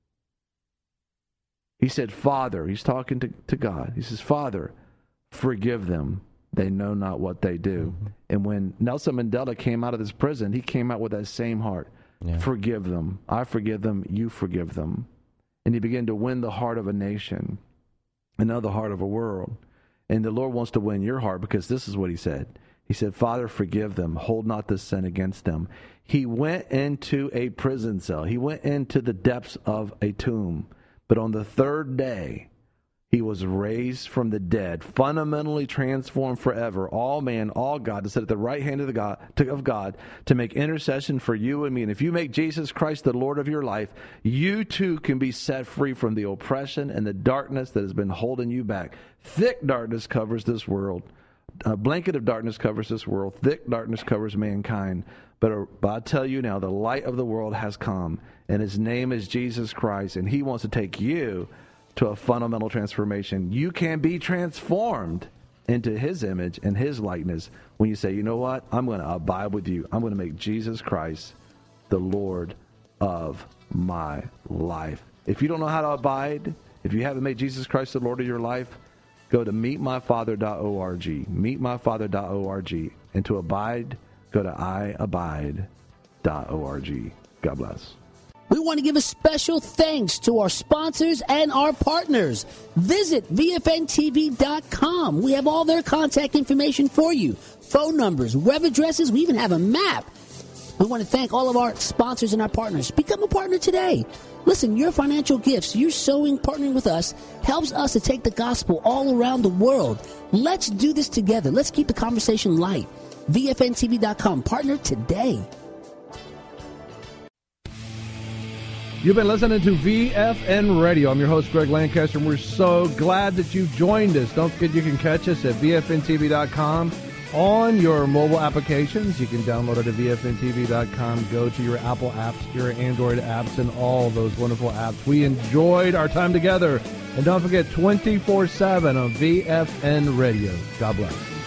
[SPEAKER 2] He said, Father, he's talking to, to God. He says, Father, forgive them. They know not what they do. Mm-hmm. And when Nelson Mandela came out of this prison, he came out with that same heart. Yeah. Forgive them. I forgive them. You forgive them. And he began to win the heart of a nation and now the heart of a world. And the Lord wants to win your heart, because this is what he said. He said, Father, forgive them. Hold not this sin against them. He went into a prison cell. He went into the depths of a tomb. But on the third day, he was raised from the dead, fundamentally transformed forever, all man, all God, to sit at the right hand of, the God, to, of God to make intercession for you and me. And if you make Jesus Christ the Lord of your life, you too can be set free from the oppression and the darkness that has been holding you back. Thick darkness covers this world. A blanket of darkness covers this world. Thick darkness covers mankind. But, uh, but I tell you now, the light of the world has come, and his name is Jesus Christ, and he wants to take you to a fundamental transformation. You can be transformed into his image and his likeness when you say, you know what, I'm going to abide with you. I'm going to make Jesus Christ the Lord of my life. If you don't know how to abide, if you haven't made Jesus Christ the Lord of your life, go to meet my father dot org, meet my father dot org, and to abide, go to i abide dot org. God bless.
[SPEAKER 8] We want to give a special thanks to our sponsors and our partners. Visit V F N T V dot com. We have all their contact information for you. Phone numbers, web addresses, we even have a map. We want to thank all of our sponsors and our partners. Become a partner today. Listen, your financial gifts, your sowing, partnering with us, helps us to take the gospel all around the world. Let's do this together. Let's keep the conversation light. V F N T V dot com. Partner today.
[SPEAKER 2] You've been listening to V F N Radio. I'm your host, Greg Lancaster, and we're so glad that you joined us. Don't forget you can catch us at V F N T V dot com on your mobile applications. You can download it at V F N T V dot com. Go to your Apple apps, your Android apps, and all those wonderful apps. We enjoyed our time together. And don't forget, twenty-four seven on V F N Radio. God bless.